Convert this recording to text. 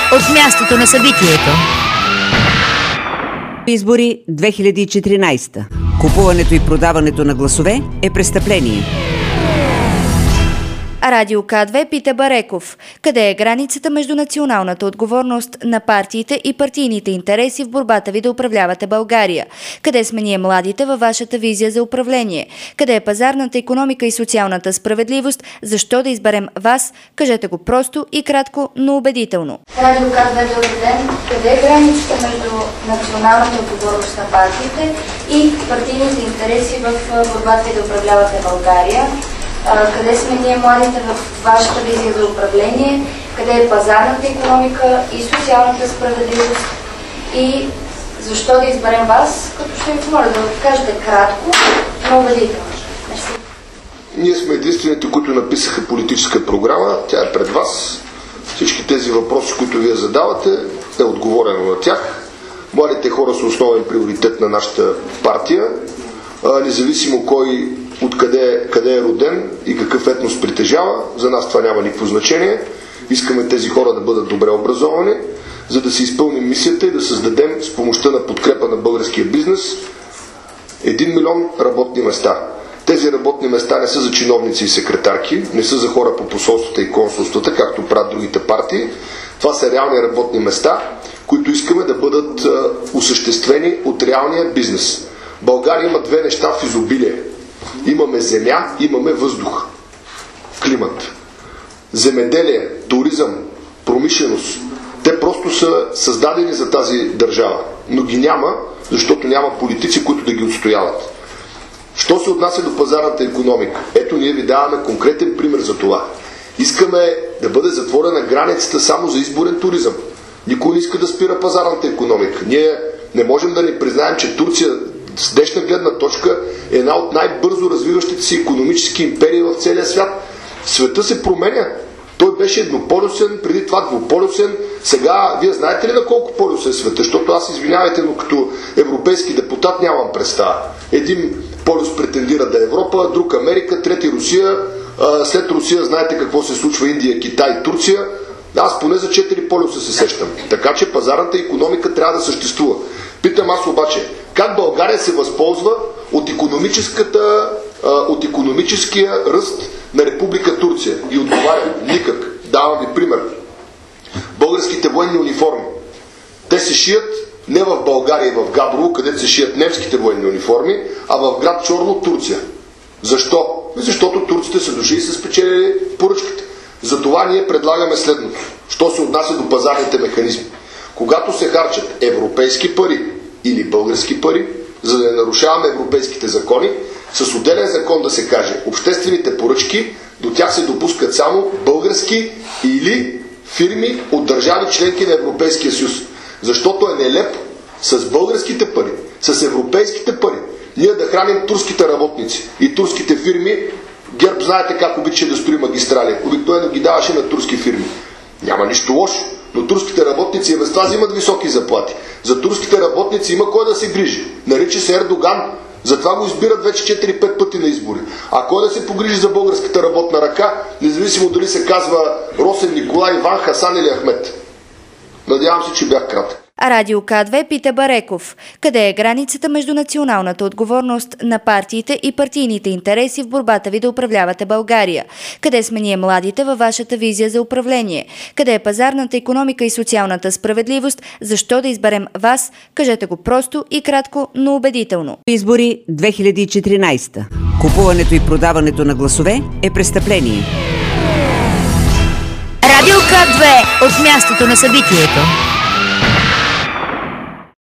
от мястото на събитието. Избори 2014. Купуването и продаването на гласове е престъпление. Радио К2 пита Бареков: къде е границата между националната отговорност на партиите и партийните интереси в борбата ви да управлявате България? Къде сме ние младите във вашата визия за управление? Къде е пазарната икономика и социалната справедливост? Защо да изберем вас? Кажете го просто и кратко, но убедително. Радио К2, добър ден. Къде е границата между националната отговорност на партиите и партийните интереси в борбата ви да управлявате България? Къде сме ние младите в вашата визия за управление, къде е пазарната икономика и социалната справедливост и защо да изберем вас, като ще ви помоля да кажете кратко, но убедително. Ние сме единствените, които написаха политическа програма, тя е пред вас. Всички тези въпроси, които вие задавате, е отговорено на тях. Младите хора са основен приоритет на нашата партия, независимо кой къде е роден и какъв етнос притежава, за нас това няма никакво значение. Искаме тези хора да бъдат добре образовани, за да си изпълним мисията и да създадем с помощта на подкрепа на българския бизнес 1 милион работни места. Тези работни места не са за чиновници и секретарки, не са за хора по посолствата и консулствата, както правят другите партии. Това са реални работни места, които искаме да бъдат осъществени от реалния бизнес. България има две неща в изобилие. Имаме земя, имаме въздух, климат. Земеделие, туризъм, промишленост, те просто са създадени за тази държава, но ги няма, защото няма политици, които да ги отстояват. Що се отнася до пазарната икономика? Ето, ние ви даваме конкретен пример за това. Искаме да бъде затворена границата само за изборен туризъм. Никой не иска да спира пазарната икономика. Ние не можем да ни признаем, че Турция с днешна гледна точка е една от най-бързо развиващите се икономически империи в целия свят. Света се променя. Той беше еднополюсен, преди това двуполюсен. Сега, вие знаете ли на колко полюса е света? Защото аз, извинявайте, но като европейски депутат нямам представа. Един полюс претендира да е Европа, друг Америка, трети Русия. След Русия знаете какво се случва: Индия, Китай, Турция. Аз поне за 4 полюса се сещам. Така че пазарната икономика трябва да съществува. Питам аз обаче, как България се възползва от икономическия ръст на Република Турция? И отговарям: никак. Давам ви пример. Българските военни униформи. Те се шият не в България и в Габрово, където се шият немските военни униформи, а в град Чорло, Турция. Защо? Защото турците са дошли и са спечелили поръчките. Затова ние предлагаме следното, що се отнася до пазарните механизми. Когато се харчат европейски пари или български пари, за да не нарушаваме европейските закони, с отделен закон да се каже: обществените поръчки, до тях се допускат само български или фирми от държави членки на Европейския съюз. Защото е нелепо с българските пари, с европейските пари, ние да храним турските работници и турските фирми. ГЕРБ знаете как обича да строи магистрали. Обикновено ги даваше на турски фирми. Няма нищо лошо, но турските работници и без това взимат високи заплати. За турските работници има кой да се грижи. Нарича се Ердоган. Затова го избират вече 4-5 пъти на избори. А кой да се погрижи за българската работна ръка, независимо дали се казва Росен Николай, Иван, Хасан или Ахмет? Надявам се, че бях кратък. Радио К2 пита Бареков: къде е границата между националната отговорност на партиите и партийните интереси в борбата ви да управлявате България? Къде сме ние младите във вашата визия за управление? Къде е пазарната икономика и социалната справедливост? Защо да изберем вас? Кажете го просто и кратко, но убедително. Избори 2014. Купуването и продаването на гласове е престъпление. Радио К2 от мястото на събитието.